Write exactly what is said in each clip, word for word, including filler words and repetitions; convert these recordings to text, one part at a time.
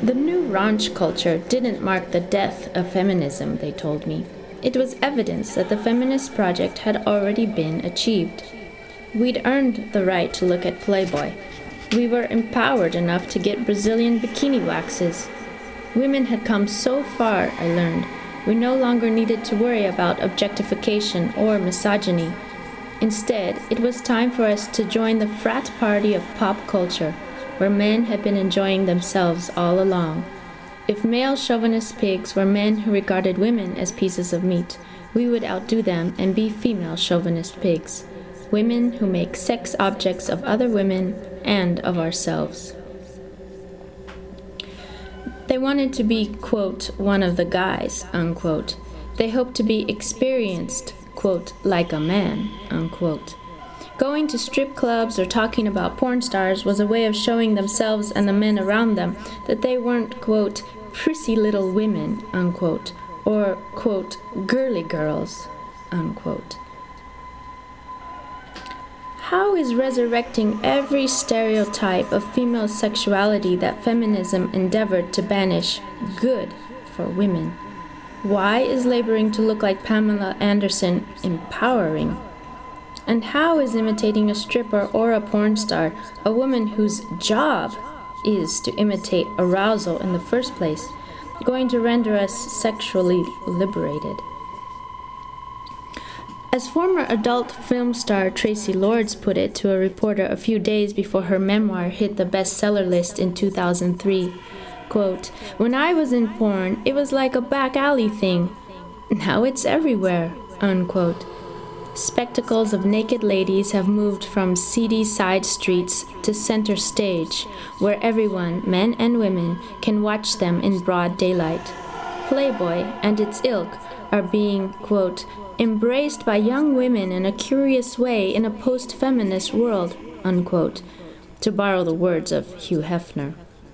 The new ranch culture didn't mark the death of feminism, they told me. It was evidence that the feminist project had already been achieved. We'd earned the right to look at Playboy. We were empowered enough to get Brazilian bikini waxes. Women had come so far, I learned. We no longer needed to worry about objectification or misogyny. Instead, it was time for us to join the frat party of pop culture, where men had been enjoying themselves all along. If male chauvinist pigs were men who regarded women as pieces of meat, we would outdo them and be female chauvinist pigs, women who make sex objects of other women and of ourselves. They wanted to be, quote, one of the guys, unquote. They hoped to be experienced, quote, like a man, unquote. Going to strip clubs or talking about porn stars was a way of showing themselves and the men around them that they weren't, quote, prissy little women, unquote, or, quote, girly girls, unquote. How is resurrecting every stereotype of female sexuality that feminism endeavored to banish good for women? Why is laboring to look like Pamela Anderson empowering? And how is imitating a stripper or a porn star, a woman whose job is to imitate arousal in the first place, going to render us sexually liberated? As former adult film star Tracy Lords put it to a reporter a few days before her memoir hit the bestseller list in two thousand three, quote, "When I was in porn, it was like a back alley thing. Now it's everywhere," unquote. Spectacles of naked ladies have moved from seedy side streets to center stage, where everyone, men and women, can watch them in broad daylight. Playboy and its ilk are being, quote, embraced by young women in a curious way in a post-feminist world, unquote, to borrow the words of Hugh Hefner.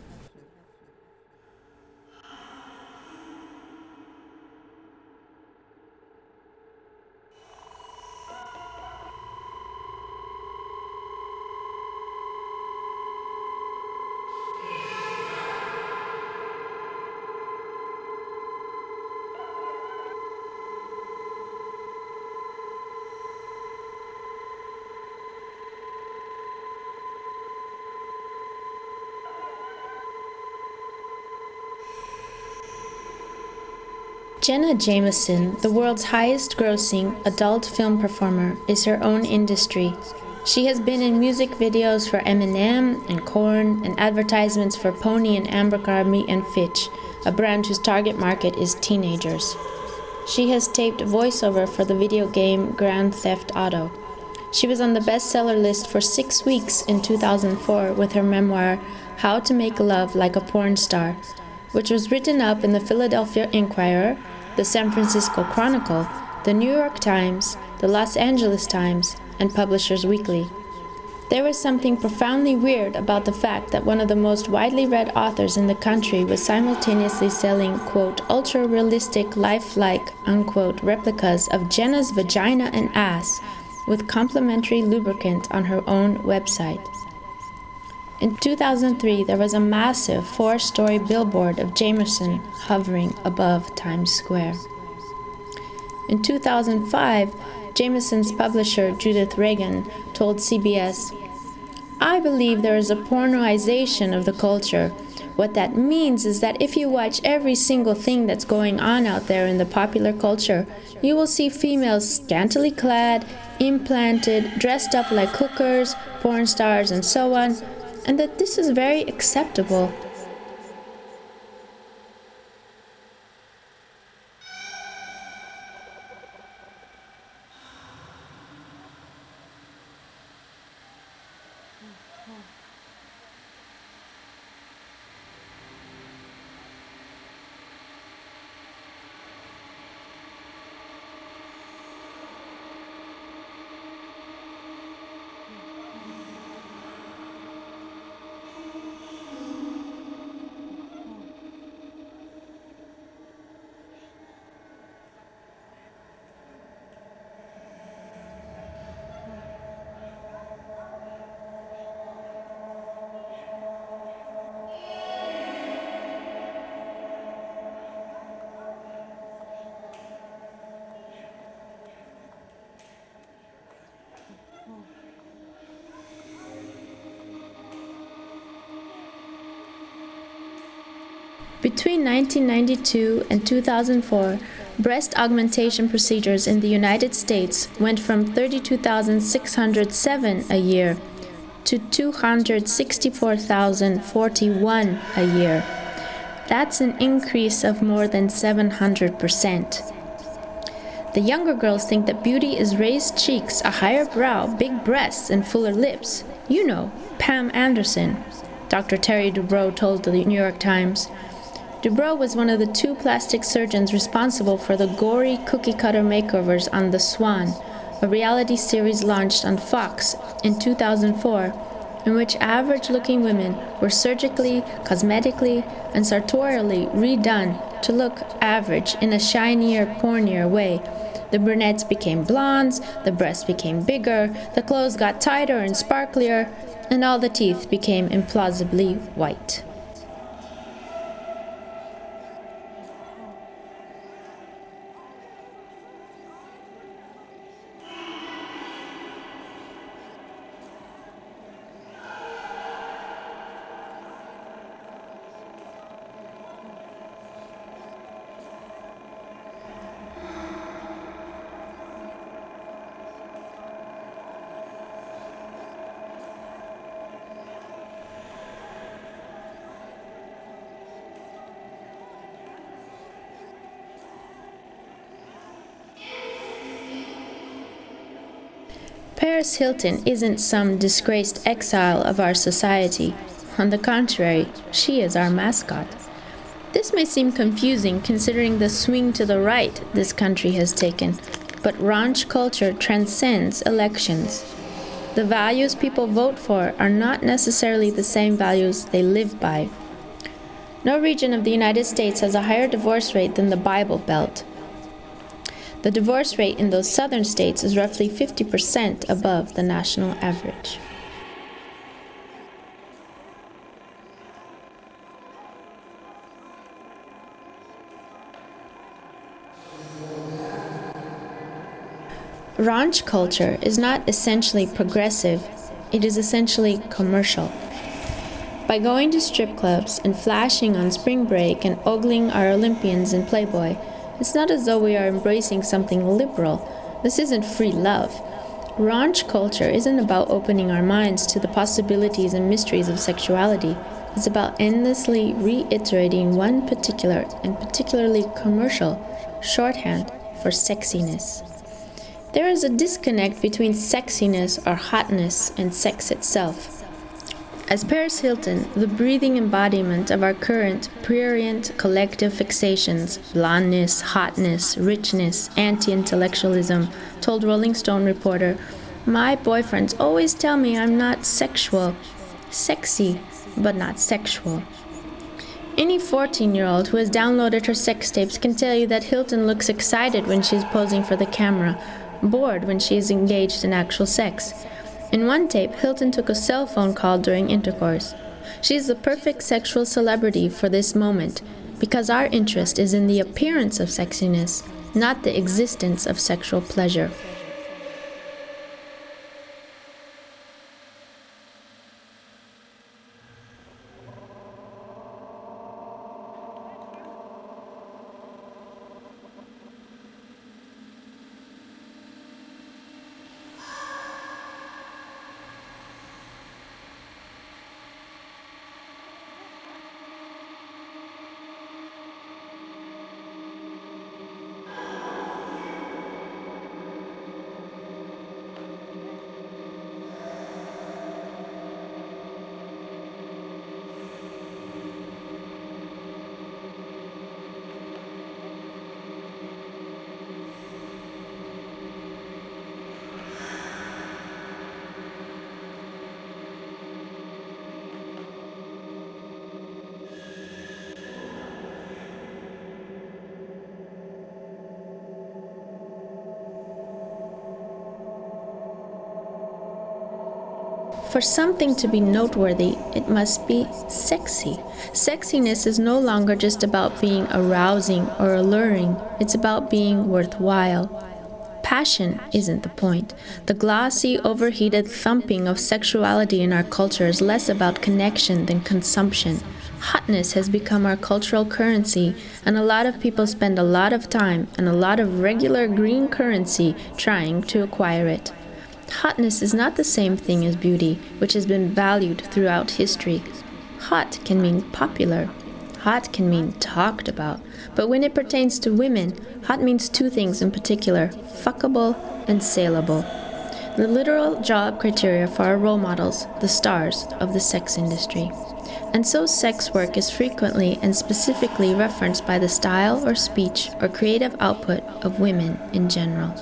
Jenna Jameson, the world's highest-grossing adult film performer, is her own industry. She has been in music videos for Eminem and Korn and advertisements for Pony and Abercrombie and Fitch, a brand whose target market is teenagers. She has taped voiceover for the video game Grand Theft Auto. She was on the bestseller list for six weeks in two thousand four with her memoir, How to Make Love Like a Porn Star, which was written up in the Philadelphia Inquirer, the San Francisco Chronicle, the New York Times, the Los Angeles Times, and Publishers Weekly. There was something profoundly weird about the fact that one of the most widely read authors in the country was simultaneously selling, quote, ultra-realistic, lifelike, unquote, replicas of Jenna's vagina and ass with complimentary lubricant on her own website. In two thousand three, there was a massive four-story billboard of Jameson hovering above Times Square. In two thousand five, Jameson's publisher, Judith Reagan, told C B S, "I believe there is a pornoization of the culture. What that means is that if you watch every single thing that's going on out there in the popular culture, you will see females scantily clad, implanted, dressed up like hookers, porn stars, and so on, and that this is very acceptable." Between nineteen ninety-two and two thousand four, breast augmentation procedures in the United States went from thirty-two thousand six hundred seven a year to two hundred sixty-four thousand forty-one a year. That's an increase of more than seven hundred percent. The younger girls think that beauty is raised cheeks, a higher brow, big breasts, and fuller lips. You know, Pam Anderson, Doctor Terry Dubrow told the New York Times. Dubrow was one of the two plastic surgeons responsible for the gory cookie-cutter makeovers on The Swan, a reality series launched on Fox in two thousand four, in which average-looking women were surgically, cosmetically, and sartorially redone to look average in a shinier, pornier way. The brunettes became blondes, the breasts became bigger, the clothes got tighter and sparklier, and all the teeth became implausibly white. Paris Hilton isn't some disgraced exile of our society. On the contrary, she is our mascot. This may seem confusing considering the swing to the right this country has taken, but raunch culture transcends elections. The values people vote for are not necessarily the same values they live by. No region of the United States has a higher divorce rate than the Bible Belt. The divorce rate in those southern states is roughly fifty percent above the national average. Raunch culture is not essentially progressive, it is essentially commercial. By going to strip clubs and flashing on spring break and ogling our Olympians in Playboy, it's not as though we are embracing something liberal. This isn't free love. Raunch culture isn't about opening our minds to the possibilities and mysteries of sexuality. It's about endlessly reiterating one particular and particularly commercial shorthand for sexiness. There is a disconnect between sexiness or hotness and sex itself. As Paris Hilton, the breathing embodiment of our current prurient collective fixations, blondness, hotness, richness, anti-intellectualism, told Rolling Stone reporter, "My boyfriends always tell me I'm not sexual. Sexy, but not sexual." Any fourteen-year-old who has downloaded her sex tapes can tell you that Hilton looks excited when she's posing for the camera, bored when she is engaged in actual sex. In one tape, Hilton took a cell phone call during intercourse. She is the perfect sexual celebrity for this moment, because our interest is in the appearance of sexiness, not the existence of sexual pleasure. For something to be noteworthy, it must be sexy. Sexiness is no longer just about being arousing or alluring. It's about being worthwhile. Passion isn't the point. The glossy, overheated thumping of sexuality in our culture is less about connection than consumption. Hotness has become our cultural currency, and a lot of people spend a lot of time and a lot of regular green currency trying to acquire it. Hotness is not the same thing as beauty, which has been valued throughout history. Hot can mean popular. Hot can mean talked about. But when it pertains to women, hot means two things in particular: fuckable and saleable. The literal job criteria for our role models, the stars of the sex industry. And so sex work is frequently and specifically referenced by the style or speech or creative output of women in general.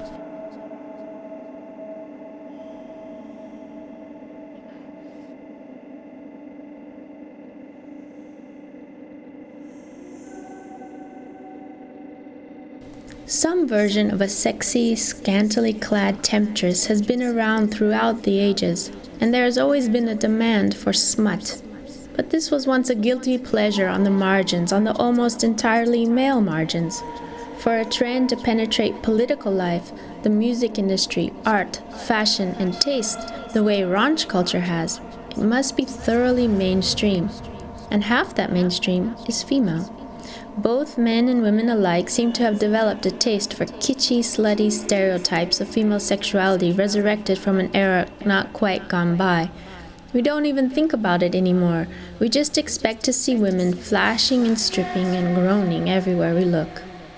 Some version of a sexy, scantily clad temptress has been around throughout the ages, and there has always been a demand for smut. But this was once a guilty pleasure on the margins, on the almost entirely male margins. For a trend to penetrate political life, the music industry, art, fashion, and taste, the way raunch culture has, it must be thoroughly mainstream. And half that mainstream is female. Both men and women alike seem to have developed a taste for kitschy, slutty stereotypes of female sexuality resurrected from an era not quite gone by. We don't even think about it anymore. We just expect to see women flashing and stripping and groaning everywhere we look.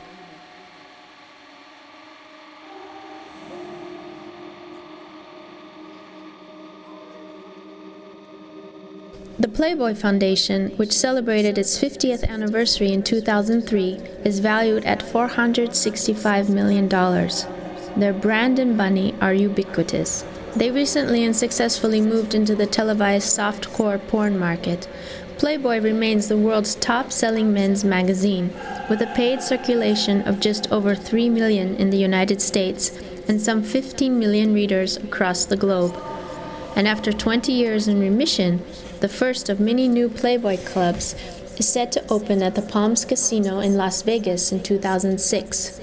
The Playboy Foundation, which celebrated its fiftieth anniversary in two thousand three, is valued at four hundred sixty-five million dollars. Their brand and bunny are ubiquitous. They recently and successfully moved into the televised softcore porn market. Playboy remains the world's top-selling men's magazine, with a paid circulation of just over three million in the United States and some fifteen million readers across the globe. And after twenty years in remission, the first of many new Playboy clubs is set to open at the Palms Casino in Las Vegas in two thousand six.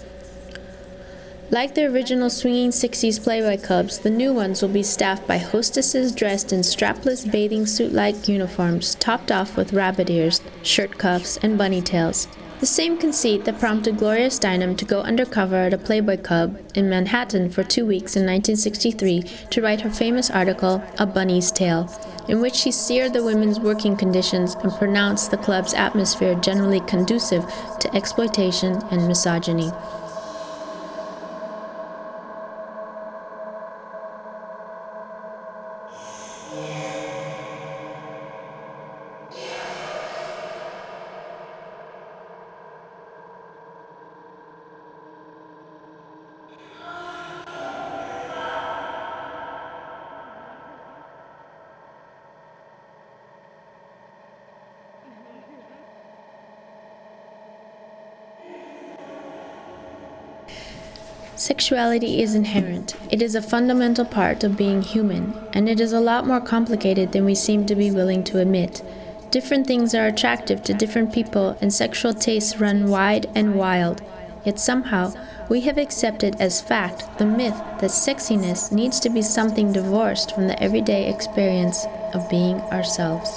Like the original swinging sixties Playboy clubs, the new ones will be staffed by hostesses dressed in strapless bathing suit-like uniforms, topped off with rabbit ears, shirt cuffs, and bunny tails. The same conceit that prompted Gloria Steinem to go undercover at a Playboy club in Manhattan for two weeks in nineteen sixty-three to write her famous article, A Bunny's Tale, in which she seared the women's working conditions and pronounced the club's atmosphere generally conducive to exploitation and misogyny. Sexuality is inherent. It is a fundamental part of being human, and it is a lot more complicated than we seem to be willing to admit. Different things are attractive to different people, and sexual tastes run wide and wild. Yet somehow, we have accepted as fact the myth that sexiness needs to be something divorced from the everyday experience of being ourselves.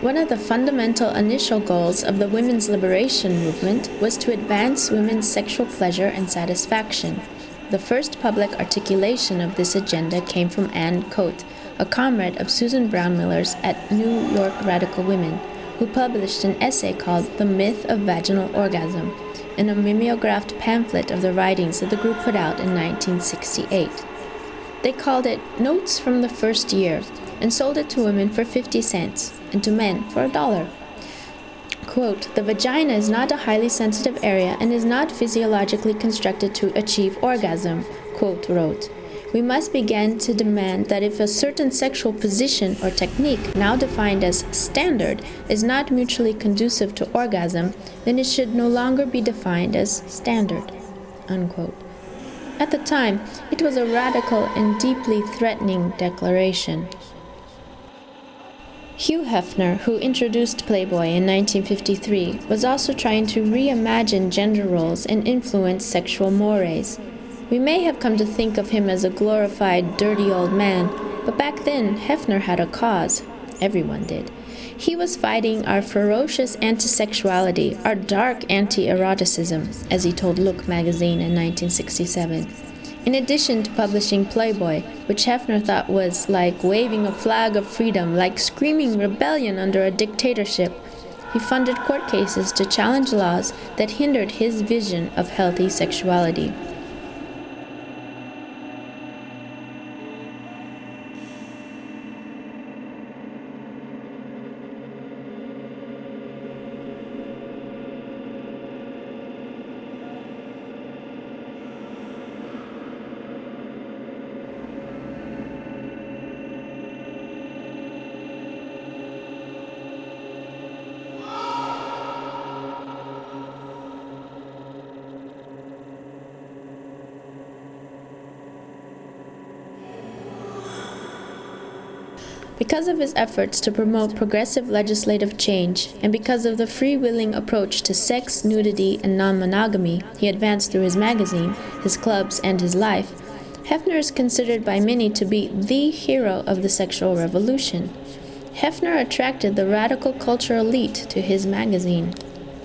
One of the fundamental initial goals of the women's liberation movement was to advance women's sexual pleasure and satisfaction. The first public articulation of this agenda came from Ann Cote, a comrade of Susan Brown Miller's at New York Radical Women, who published an essay called The Myth of Vaginal Orgasm in a mimeographed pamphlet of the writings that the group put out in nineteen sixty-eight. They called it Notes from the First Year and sold it to women for fifty cents and to men for a dollar. Quote, "The vagina is not a highly sensitive area and is not physiologically constructed to achieve orgasm," Quote wrote. "We must begin to demand that if a certain sexual position or technique, now defined as standard, is not mutually conducive to orgasm, then it should no longer be defined as standard." Unquote. At the time, it was a radical and deeply threatening declaration. Hugh Hefner, who introduced Playboy in nineteen fifty-three, was also trying to reimagine gender roles and influence sexual mores. We may have come to think of him as a glorified, dirty old man, but back then, Hefner had a cause. Everyone did. He was fighting our ferocious anti-sexuality, our dark anti-eroticism, as he told Look magazine in nineteen sixty-seven. In addition to publishing Playboy, which Hefner thought was like waving a flag of freedom, like screaming rebellion under a dictatorship, he funded court cases to challenge laws that hindered his vision of healthy sexuality. Because of his efforts to promote progressive legislative change, and because of the freewheeling approach to sex, nudity, and non-monogamy he advanced through his magazine, his clubs, and his life, Hefner is considered by many to be the hero of the sexual revolution. Hefner attracted the radical culture elite to his magazine.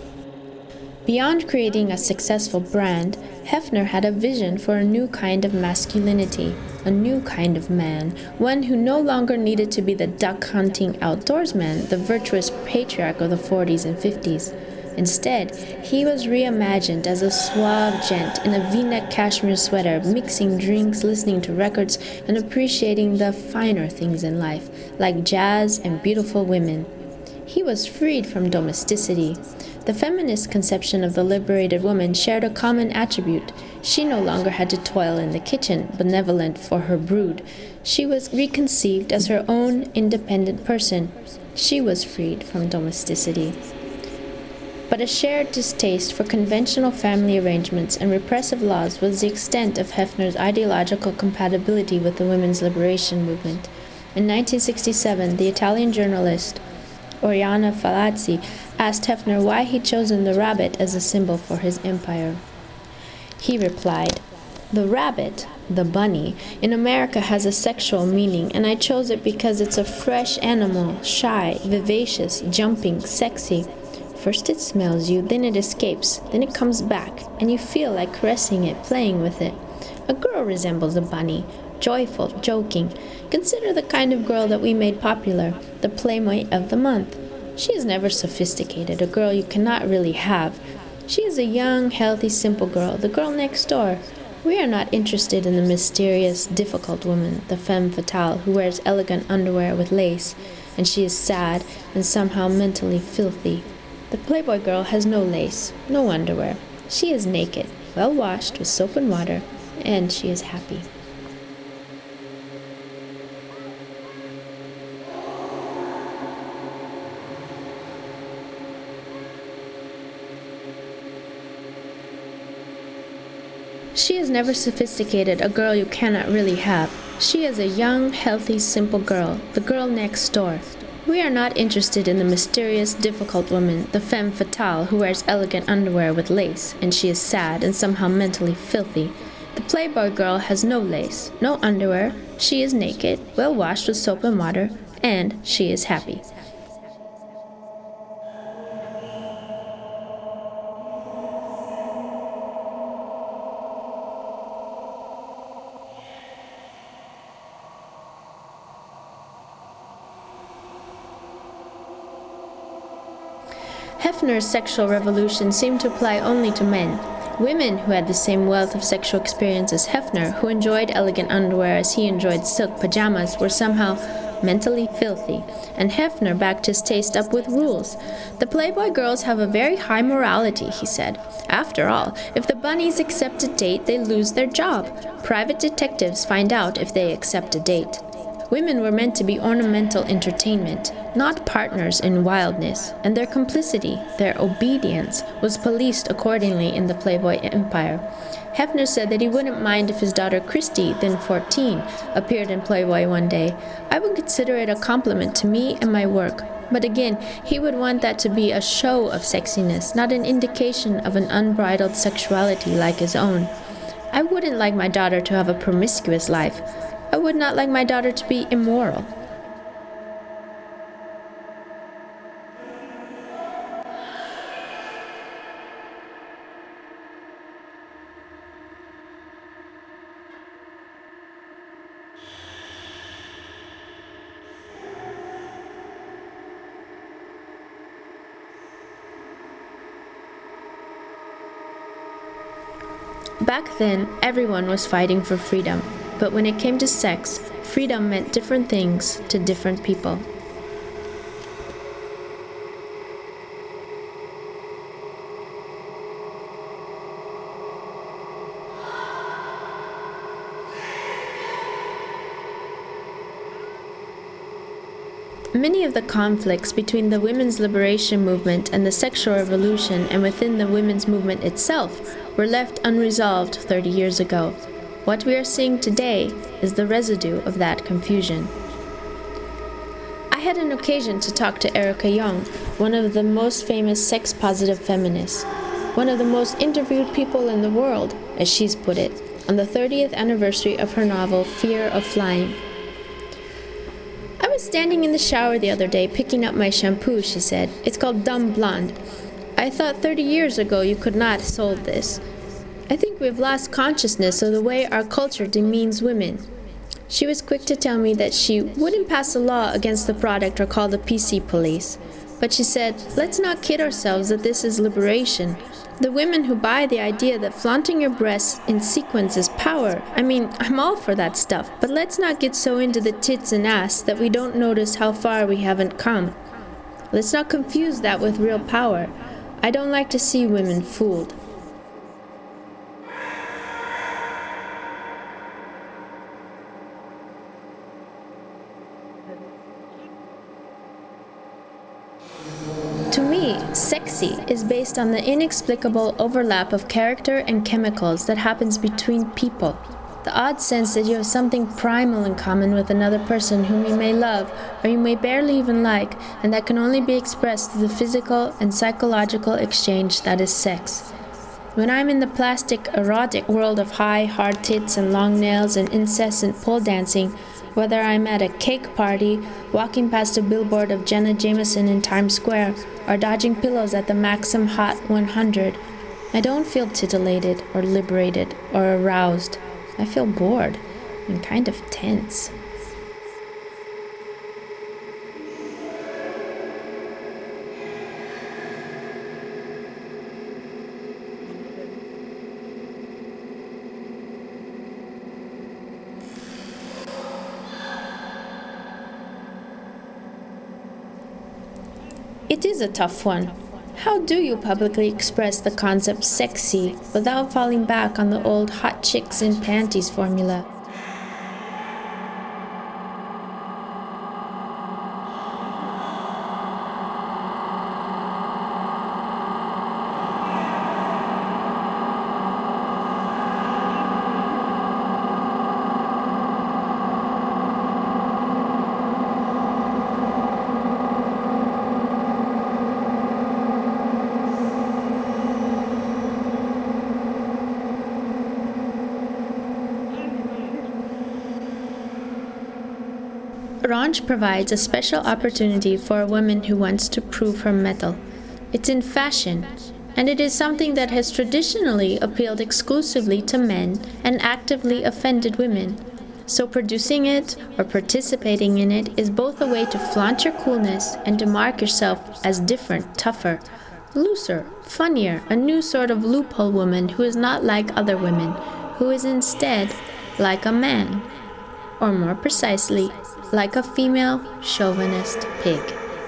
Beyond creating a successful brand, Hefner had a vision for a new kind of masculinity, a new kind of man, one who no longer needed to be the duck-hunting outdoorsman, the virtuous patriarch of the forties and fifties. Instead, he was reimagined as a suave gent in a V-neck cashmere sweater, mixing drinks, listening to records, and appreciating the finer things in life, like jazz and beautiful women. He was freed from domesticity. The feminist conception of the liberated woman shared a common attribute. She no longer had to toil in the kitchen, benevolent for her brood. She was reconceived as her own independent person. She was freed from domesticity. But a shared distaste for conventional family arrangements and repressive laws was the extent of Hefner's ideological compatibility with the women's liberation movement. In nineteen sixty-seven, the Italian journalist Oriana Fallaci asked Hefner why he'd chosen the rabbit as a symbol for his empire. He replied, "The rabbit, the bunny, in America has a sexual meaning, and I chose it because it's a fresh animal, shy, vivacious, jumping, sexy. First it smells you, then it escapes, then it comes back, and you feel like caressing it, playing with it. A girl resembles a bunny, joyful, joking. Consider the kind of girl that we made popular, the Playmate of the Month. She is never sophisticated, a girl you cannot really have. She is a young, healthy, simple girl, the girl next door. We are not interested in the mysterious, difficult woman, the femme fatale, who wears elegant underwear with lace, and she is sad and somehow mentally filthy. The Playboy girl has no lace, no underwear. She is naked, well washed with soap and water, and she is happy." She is never sophisticated, a girl you cannot really have. She is a young, healthy, simple girl, the girl next door. We are not interested in the mysterious, difficult woman, the femme fatale who wears elegant underwear with lace, and she is sad and somehow mentally filthy. The Playboy girl has no lace, no underwear, she is naked, well washed with soap and water, and she is happy. Hefner's sexual revolution seemed to apply only to men. Women who had the same wealth of sexual experience as Hefner, who enjoyed elegant underwear as he enjoyed silk pajamas, were somehow mentally filthy, and Hefner backed his taste up with rules. The Playboy girls have a very high morality, he said. After all, if the bunnies accept a date, they lose their job. Private detectives find out if they accept a date. Women were meant to be ornamental entertainment, not partners in wildness, and their complicity, their obedience, was policed accordingly in the Playboy empire. Hefner said that he wouldn't mind if his daughter Christy, then fourteen, appeared in Playboy one day. I would consider it a compliment to me and my work. But again, he would want that to be a show of sexiness, not an indication of an unbridled sexuality like his own. I wouldn't like my daughter to have a promiscuous life. I would not like my daughter to be immoral. Back then, everyone was fighting for freedom, but when it came to sex, freedom meant different things to different people. Many of the conflicts between the women's liberation movement and the sexual revolution and within the women's movement itself were left unresolved thirty years ago. What we are seeing today is the residue of that confusion. I had an occasion to talk to Erica Jong, one of the most famous sex-positive feminists, one of the most interviewed people in the world, as she's put it, on the thirtieth anniversary of her novel Fear of Flying. I was standing in the shower the other day picking up my shampoo, she said. It's called Dumb Blonde. I thought thirty years ago you could not have sold this. I think we've lost consciousness of the way our culture demeans women. She was quick to tell me that she wouldn't pass a law against the product or call the P C police. But she said, let's not kid ourselves that this is liberation. The women who buy the idea that flaunting your breasts in sequins is power, I mean, I'm all for that stuff, but let's not get so into the tits and ass that we don't notice how far we haven't come. Let's not confuse that with real power. I don't like to see women fooled. To me, sexy is based on the inexplicable overlap of character and chemicals that happens between people. The odd sense that you have something primal in common with another person whom you may love or you may barely even like, and that can only be expressed through the physical and psychological exchange that is sex. When I'm in the plastic, erotic world of high, hard tits and long nails and incessant pole dancing, whether I'm at a cake party, walking past a billboard of Jenna Jameson in Times Square, or dodging pillows at the Maxim Hot one hundred, I don't feel titillated or liberated or aroused. I feel bored and kind of tense. It is a tough one. How do you publicly express the concept sexy without falling back on the old hot chicks in panties formula? Raunch provides a special opportunity for a woman who wants to prove her mettle. It's in fashion, and it is something that has traditionally appealed exclusively to men and actively offended women. So producing it or participating in it is both a way to flaunt your coolness and to mark yourself as different, tougher, looser, funnier, a new sort of loophole woman who is not like other women, who is instead like a man, or more precisely, like a female chauvinist pig.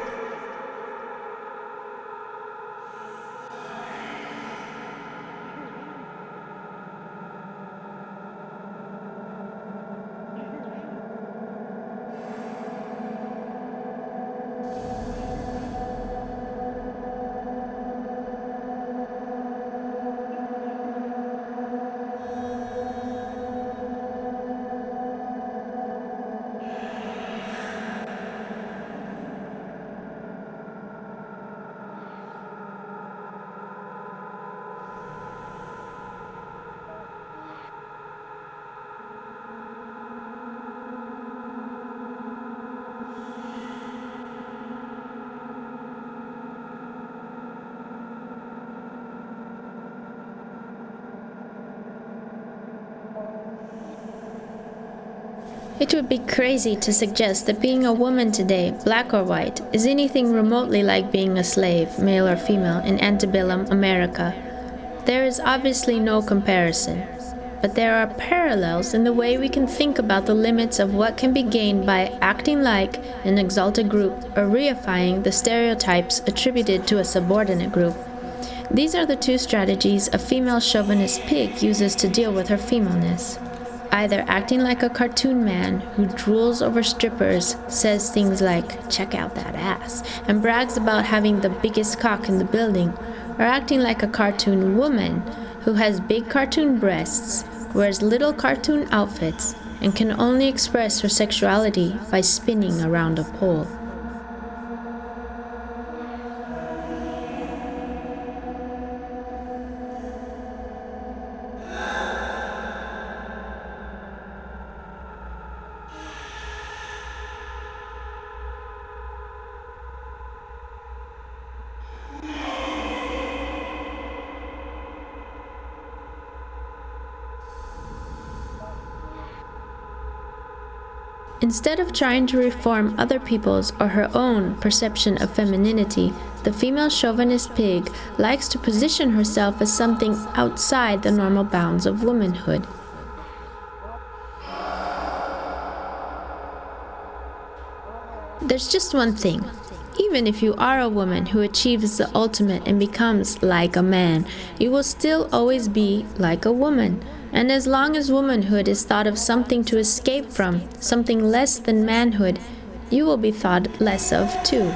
It would be crazy to suggest that being a woman today, black or white, is anything remotely like being a slave, male or female, in antebellum America. There is obviously no comparison, but there are parallels in the way we can think about the limits of what can be gained by acting like an exalted group or reifying the stereotypes attributed to a subordinate group. These are the two strategies a female chauvinist pig uses to deal with her femaleness. Either acting like a cartoon man who drools over strippers, says things like, "check out that ass," and brags about having the biggest cock in the building, or acting like a cartoon woman who has big cartoon breasts, wears little cartoon outfits, and can only express her sexuality by spinning around a pole. Instead of trying to reform other people's or her own perception of femininity, the female chauvinist pig likes to position herself as something outside the normal bounds of womanhood. There's just one thing. Even if you are a woman who achieves the ultimate and becomes like a man, you will still always be like a woman. And as long as womanhood is thought of something to escape from, something less than manhood, you will be thought less of too.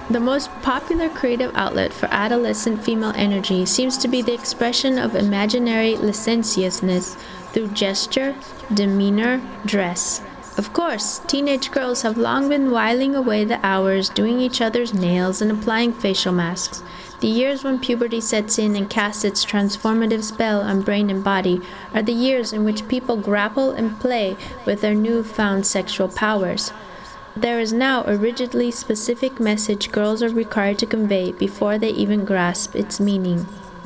The most popular creative outlet for adolescent female energy seems to be the expression of imaginary licentiousness through gesture, demeanor, dress. Of course, teenage girls have long been whiling away the hours doing each other's nails and applying facial masks. The years when puberty sets in and casts its transformative spell on brain and body are the years in which people grapple and play with their newfound sexual powers. There is now a rigidly specific message girls are required to convey before they even grasp its meaning.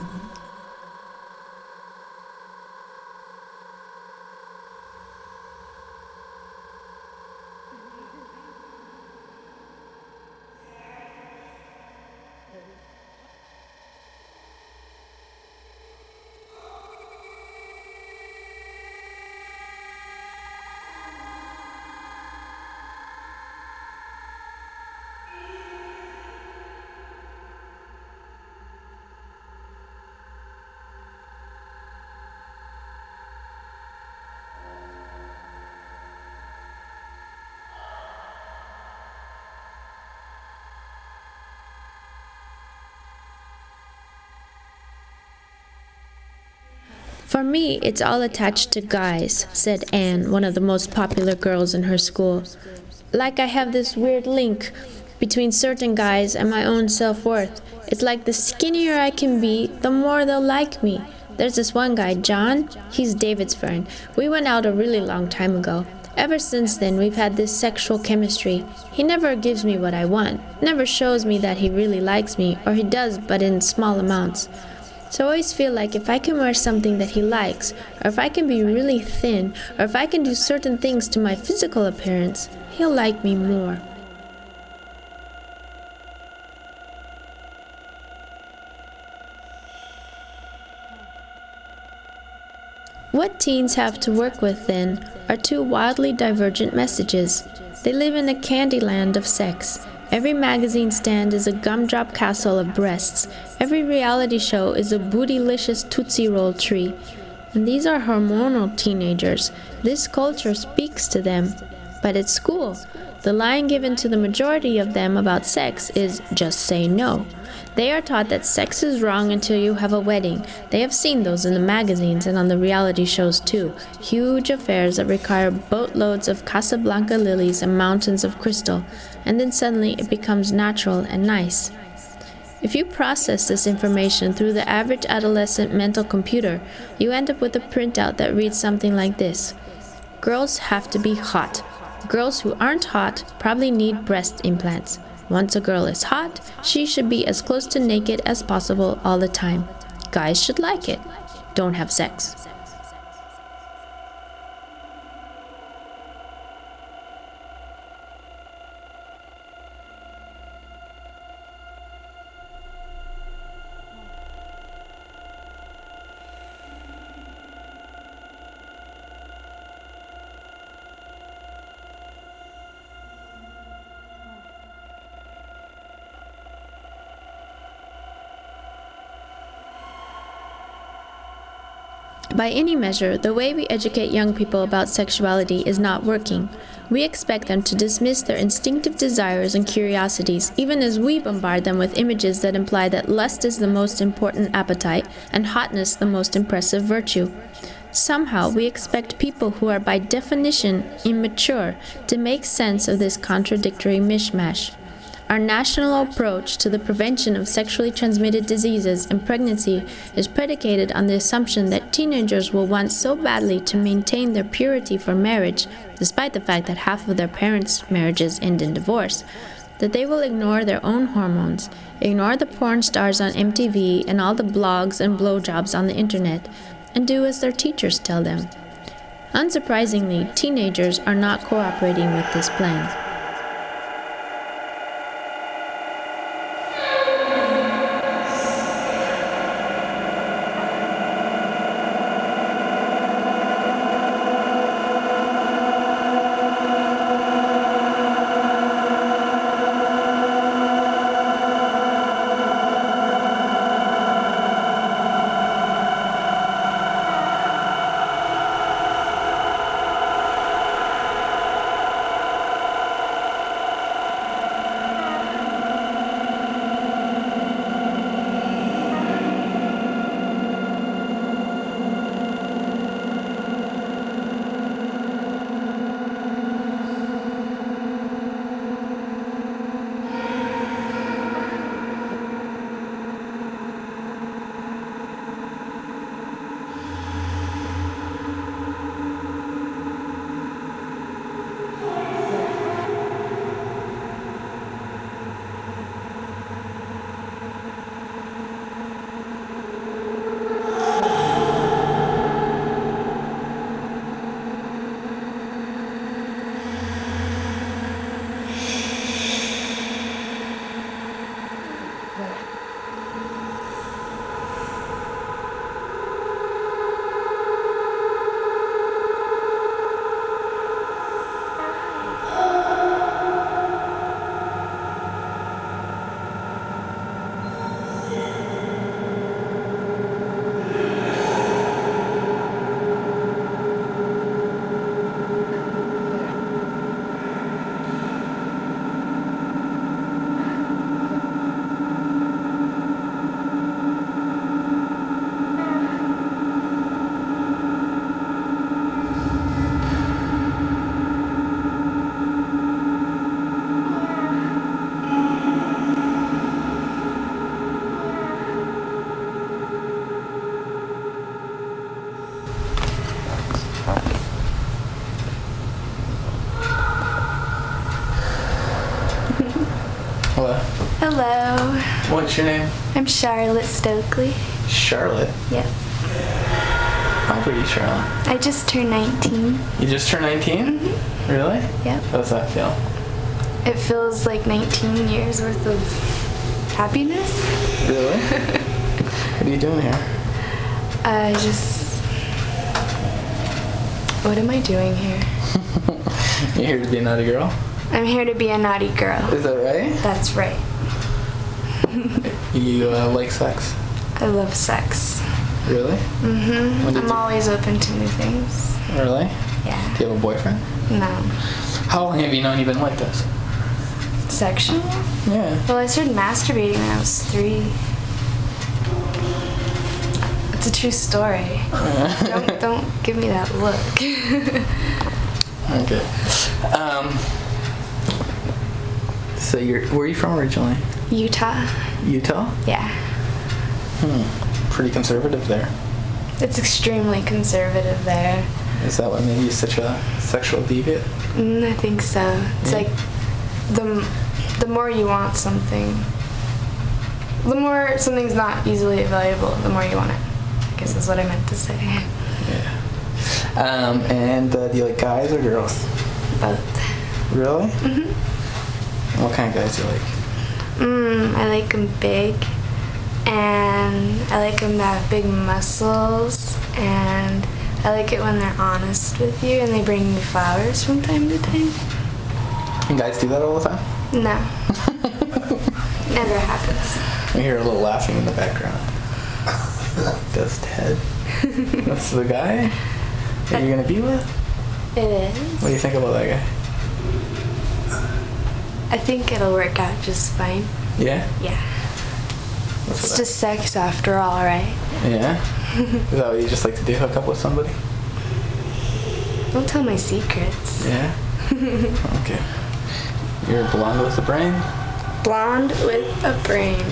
For me, it's all attached to guys, said Anne, one of the most popular girls in her school. Like I have this weird link between certain guys and my own self-worth. It's like the skinnier I can be, the more they'll like me. There's this one guy, John. He's David's friend. We went out a really long time ago. Ever since then, we've had this sexual chemistry. He never gives me what I want, never shows me that he really likes me, or he does, but in small amounts. So I always feel like if I can wear something that he likes, or if I can be really thin, or if I can do certain things to my physical appearance, he'll like me more. What teens have to work with, then, are two wildly divergent messages. They live in a candy land of sex. Every magazine stand is a gumdrop castle of breasts. Every reality show is a bootylicious Tootsie Roll tree. And these are hormonal teenagers. This culture speaks to them. But at school, the line given to the majority of them about sex is just say no. They are taught that sex is wrong until you have a wedding. They have seen those in the magazines and on the reality shows too. Huge affairs that require boatloads of Casablanca lilies and mountains of crystal. And then suddenly it becomes natural and nice. If you process this information through the average adolescent mental computer, you end up with a printout that reads something like this. Girls have to be hot. Girls who aren't hot probably need breast implants. Once a girl is hot, she should be as close to naked as possible all the time. Guys should like it. Don't have sex. By any measure, the way we educate young people about sexuality is not working. We expect them to dismiss their instinctive desires and curiosities, even as we bombard them with images that imply that lust is the most important appetite and hotness the most impressive virtue. Somehow, we expect people who are by definition immature to make sense of this contradictory mishmash. Our national approach to the prevention of sexually transmitted diseases and pregnancy is predicated on the assumption that teenagers will want so badly to maintain their purity for marriage, despite the fact that half of their parents' marriages end in divorce, that they will ignore their own hormones, ignore the porn stars on M T V and all the blogs and blowjobs on the internet, and do as their teachers tell them. Unsurprisingly, teenagers are not cooperating with this plan. What's your name? I'm Charlotte Stokely. Charlotte? Yep. How old are you, Charlotte? I just turned nineteen. You just turned nineteen? Mm-hmm. Really? Yep. How does that feel? It feels like nineteen years worth of happiness. Really? What are you doing here? I just... What am I doing here? You here to be a naughty girl? I'm here to be a naughty girl. Is that right? That's right. You uh, like sex? I love sex. Really? Mm-hmm. When did I'm you- always open to new things. Really? Yeah. Do you have a boyfriend? No. How long have you known you've been like this? Sexual? Yeah. Well, I started masturbating when I was three. It's a true story. don't, don't give me that look. Okay. Um, so you're, where are you from originally? Utah? Utah? Yeah. Hmm. Pretty conservative there. It's extremely conservative there. Is that what made you such a sexual deviant? Mm, I think so. It's Yeah. like the the more you want something, the more something's not easily available, the more you want it. I guess is what I meant to say. Yeah. Um, and uh, do you like guys or girls? Both. Really? Mm-hmm. What kind of guys do you like? Mm, I like them big, and I like them that have big muscles, and I like it when they're honest with you and they bring you flowers from time to time. And guys do that all the time? No. Never happens. We hear a little laughing in the background. That's Ted. That's the guy that you're gonna be with? It is. What do you think about that guy? I think it'll work out just fine. Yeah? Yeah. What's It's with just sex after all, right? that? Yeah? Is that what you just like to do, hook up with somebody? Don't tell my secrets. Yeah? Okay. You're blonde with a brain? Blonde with a brain.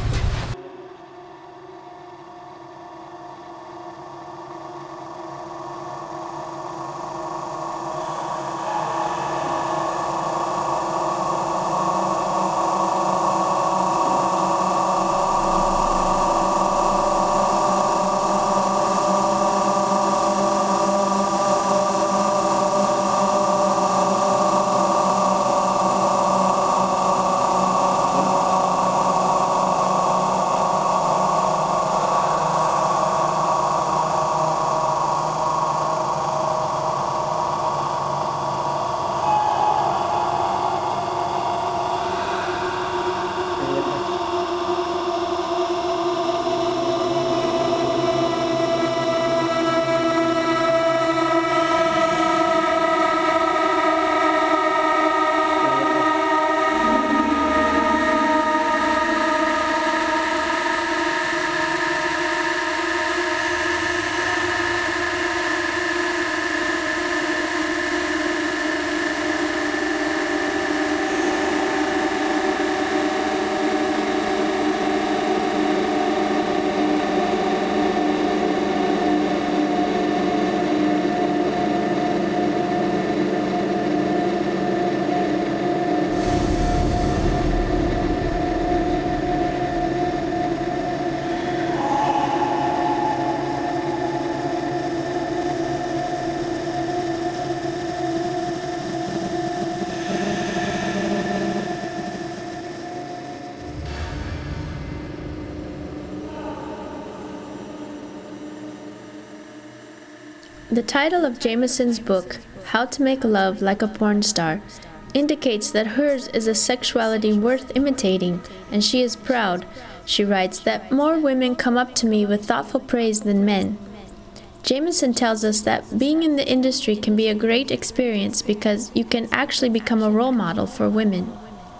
The title of Jameson's book, How to Make Love Like a Porn Star, indicates that hers is a sexuality worth imitating, and she is proud. She writes that more women come up to me with thoughtful praise than men. Jameson tells us that being in the industry can be a great experience because you can actually become a role model for women.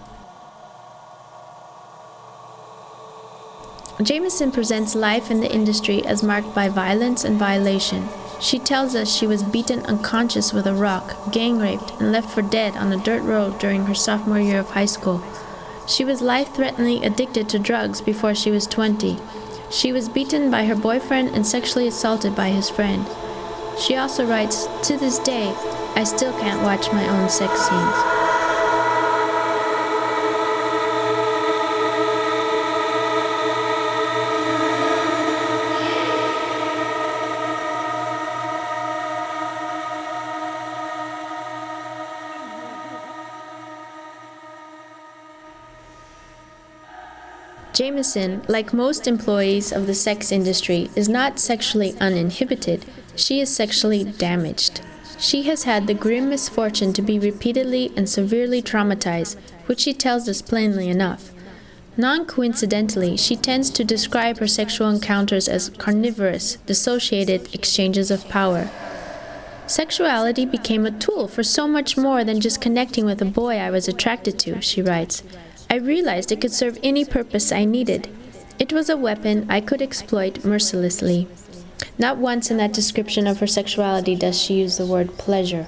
Jameson presents life in the industry as marked by violence and violation. She tells us she was beaten unconscious with a rock, gang raped, and left for dead on a dirt road during her sophomore year of high school. She was life-threateningly addicted to drugs before she was twenty. She was beaten by her boyfriend and sexually assaulted by his friend. She also writes, "To this day, I still can't watch my own sex scenes." Jameson, like most employees of the sex industry, is not sexually uninhibited. She is sexually damaged. She has had the grim misfortune to be repeatedly and severely traumatized, which she tells us plainly enough. Non-coincidentally, she tends to describe her sexual encounters as carnivorous, dissociated exchanges of power. Sexuality became a tool for so much more than just connecting with a boy I was attracted to, she writes. I realized it could serve any purpose I needed. It was a weapon I could exploit mercilessly. Not once in that description of her sexuality does she use the word pleasure.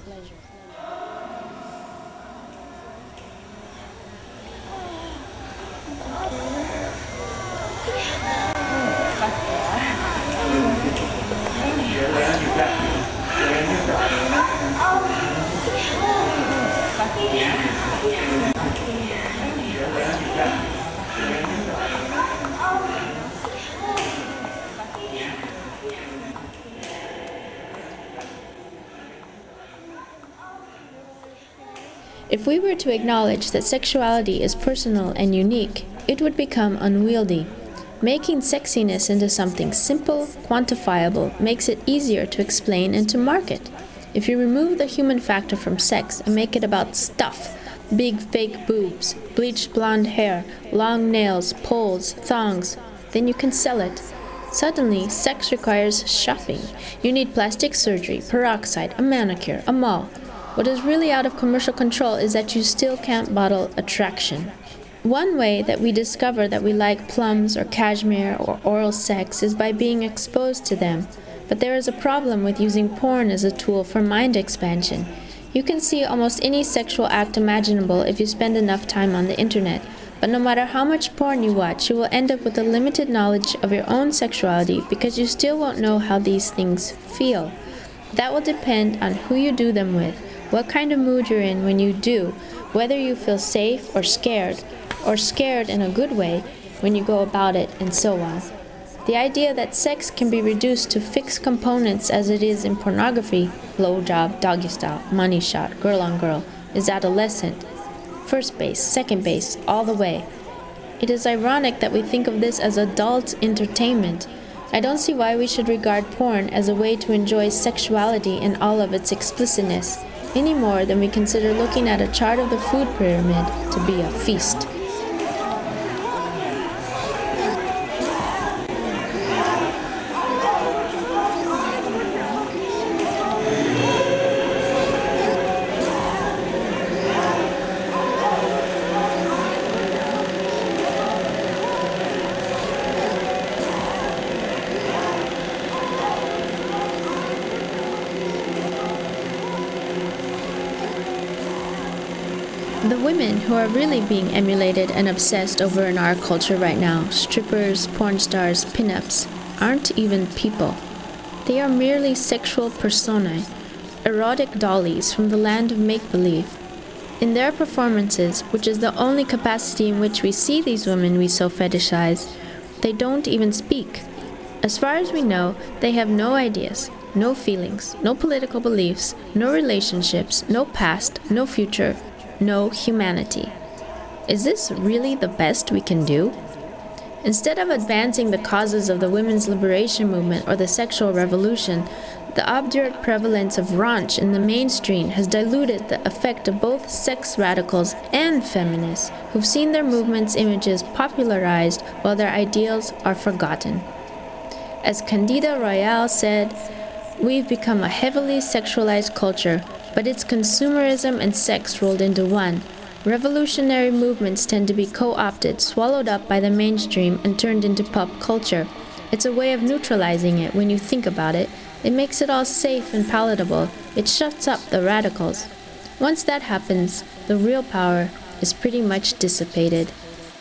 If we were to acknowledge that sexuality is personal and unique, it would become unwieldy. Making sexiness into something simple, quantifiable, makes it easier to explain and to market. If you remove the human factor from sex and make it about stuff, big fake boobs, bleached blonde hair, long nails, poles, thongs, then you can sell it. Suddenly, sex requires shopping. You need plastic surgery, peroxide, a manicure, a mall. What is really out of commercial control is that you still can't bottle attraction. One way that we discover that we like plums or cashmere or oral sex is by being exposed to them. But there is a problem with using porn as a tool for mind expansion. You can see almost any sexual act imaginable if you spend enough time on the internet. But no matter how much porn you watch, you will end up with a limited knowledge of your own sexuality because you still won't know how these things feel. That will depend on who you do them with, what kind of mood you're in when you do, whether you feel safe or scared, or scared in a good way when you go about it, and so on. The idea that sex can be reduced to fixed components as it is in pornography, blowjob, doggy style, money shot, girl on girl, is adolescent. First base, second base, all the way. It is ironic that we think of this as adult entertainment. I don't see why we should regard porn as a way to enjoy sexuality in all of its explicitness, any more than we consider looking at a chart of the food pyramid to be a feast. The women who are really being emulated and obsessed over in our culture right now, strippers, porn stars, pinups, aren't even people. They are merely sexual personae, erotic dollies from the land of make-believe. In their performances, which is the only capacity in which we see these women we so fetishize, they don't even speak. As far as we know, they have no ideas, no feelings, no political beliefs, no relationships, no past, no future, no humanity. Is this really the best we can do? Instead of advancing the causes of the women's liberation movement or the sexual revolution, the obdurate prevalence of raunch in the mainstream has diluted the effect of both sex radicals and feminists who've seen their movement's images popularized while their ideals are forgotten. As Candida Royalle said, we've become a heavily sexualized culture, but it's consumerism and sex rolled into one. Revolutionary movements tend to be co-opted, swallowed up by the mainstream, and turned into pop culture. It's a way of neutralizing it when you think about it. It makes it all safe and palatable. It shuts up the radicals. Once that happens, the real power is pretty much dissipated.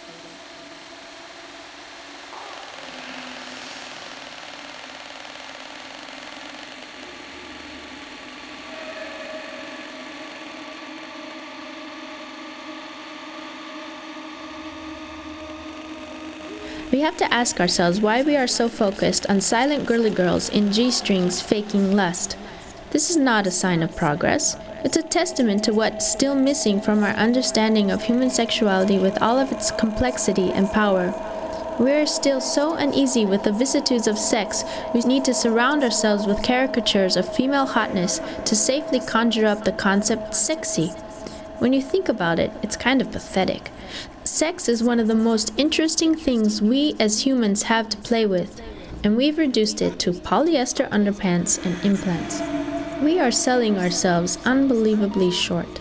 We have to ask ourselves why we are so focused on silent girly girls in G-strings faking lust. This is not a sign of progress. It's a testament to what's still missing from our understanding of human sexuality with all of its complexity and power. We're still so uneasy with the vicissitudes of sex, we need to surround ourselves with caricatures of female hotness to safely conjure up the concept sexy. When you think about it, it's kind of pathetic. Sex is one of the most interesting things we as humans have to play with, and we've reduced it to polyester underpants and implants. We are selling ourselves unbelievably short.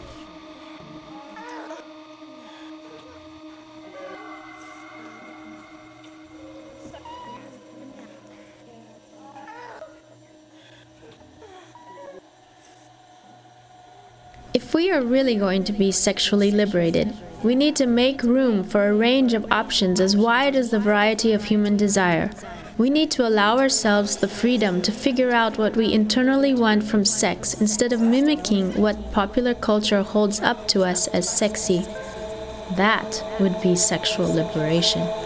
If we are really going to be sexually liberated, we need to make room for a range of options as wide as the variety of human desire. We need to allow ourselves the freedom to figure out what we internally want from sex instead of mimicking what popular culture holds up to us as sexy. That would be sexual liberation.